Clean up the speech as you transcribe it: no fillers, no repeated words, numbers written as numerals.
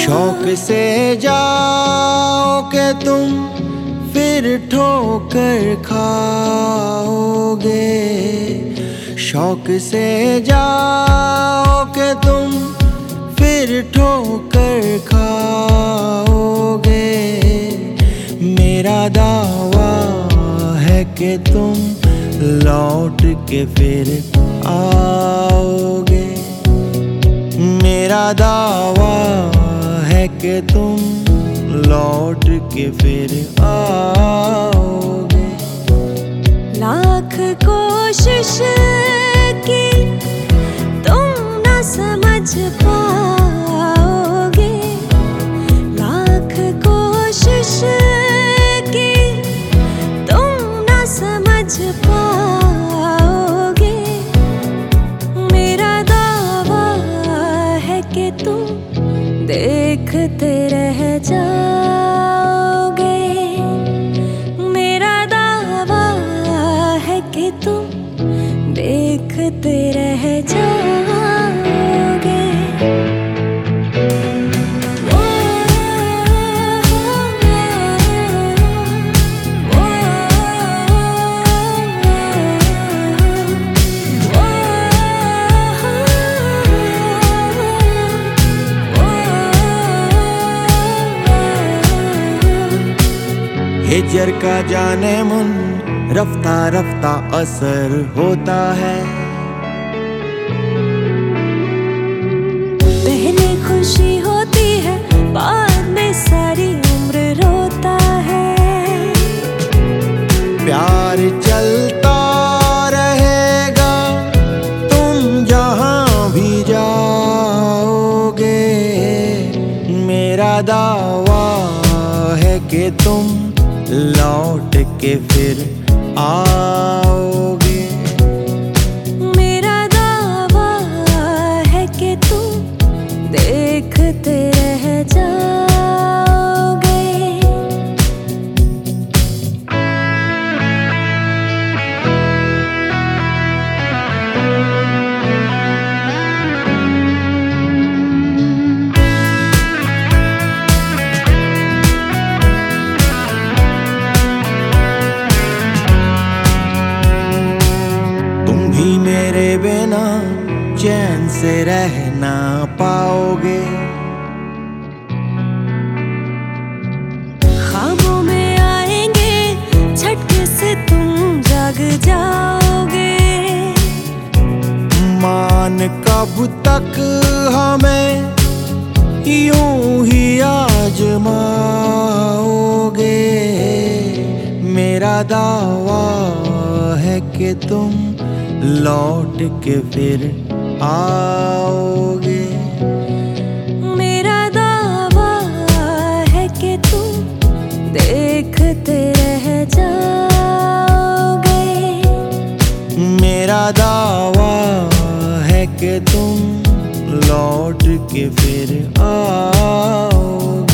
शौक से जाओ के तुम फिर ठोकर खाओगे। शौक से जाओ के तुम फिर ठोकर खाओगे। मेरा दावा है कि तुम लौट के फिर आओगे। मेरा दावा है कि तुम लौट के फिर आओगे। लाख कोशिश की तुम न समझ पाओगे। लाख कोशिश की तुम न समझ पाओगे। मेरा दावा है कि तुम देखते रह जाओगे। मेरा दावा है कि तुम देखते रह जाओगे। हिजर का जाने मन रफ्ता रफ्ता असर होता है। पहले खुशी होती है, बाद में सारी उम्र रोता है। प्यार चलता रहेगा तुम जहां भी जाओगे। मेरा दावा है कि तुम लौट के फिर आओगे। मेरा दावा है कि तुम देखते रह जाओगे। मेरे बिना चैन से रह ना पाओगे। ख्वाबों में आएंगे झटके से तुम जाग जाओगे। मान कब तक हमें यूं ही आजमाओगे। मेरा दावा है कि तुम लौट के फिर आओगे। मेरा दावा है कि तुम देखते रह जाओगे। मेरा दावा है कि तुम लौट के फिर आओगे।